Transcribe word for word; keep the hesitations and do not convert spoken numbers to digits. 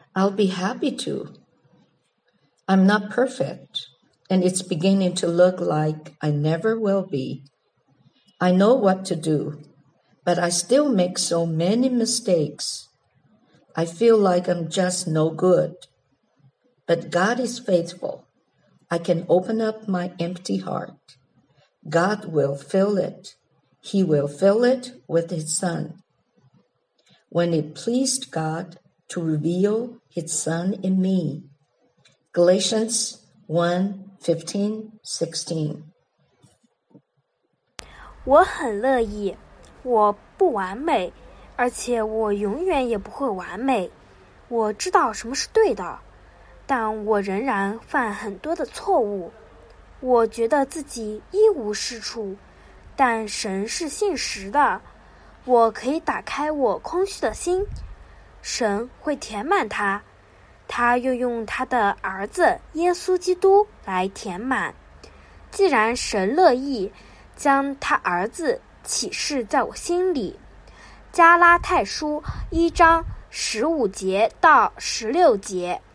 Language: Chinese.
I'll be happy to. I'm not perfect, and it's beginning to look like I never will be. I know what to do, but I still make so many mistakes. I feel like I'm just no good. But God is faithful. I can open up my empty heart. God will fill it. He will fill it with His Son. When it pleased God to reveal His Son in me. Galatians one fifteen sixteen. 我很乐意，我不完美，而且我永远也不会完美。我知道什么是对的，但我仍然犯很多的错误。我觉得自己一无是处，但神是信实的。我可以打开我空虚的心，神会填满它。他又用他的儿子耶稣基督来填满。既然神乐意将他儿子启示在我心里，加拉太书一章十五节到十六节。